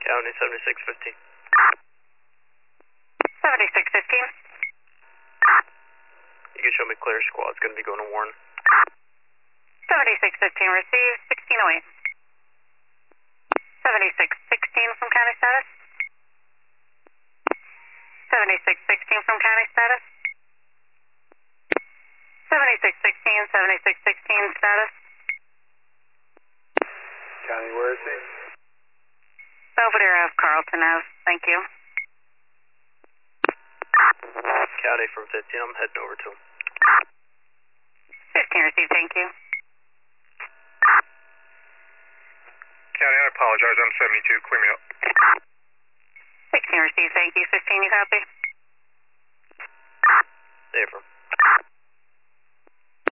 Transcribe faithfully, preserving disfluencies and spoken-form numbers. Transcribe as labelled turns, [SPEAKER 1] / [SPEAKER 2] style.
[SPEAKER 1] County seventy-six fifteen.
[SPEAKER 2] seventy-six fifteen.
[SPEAKER 1] You can show me clear squad. It's going to be going to Warren.
[SPEAKER 2] seventy-six fifteen received, sixteen oh eight. seventy-six sixteen from county status. seventy-six sixteen from county status. seventy-six sixteen, seventy-six sixteen status.
[SPEAKER 3] County, where is he?
[SPEAKER 2] Belvedere Ave, Carlton Ave. Thank you.
[SPEAKER 1] County from fifteen, I'm heading over to him.
[SPEAKER 2] fifteen received, thank you.
[SPEAKER 4] County, I apologize. I'm seventy-two. Clear me up.
[SPEAKER 2] sixteen received, thank you. fifteen, you copy?
[SPEAKER 1] Affirm.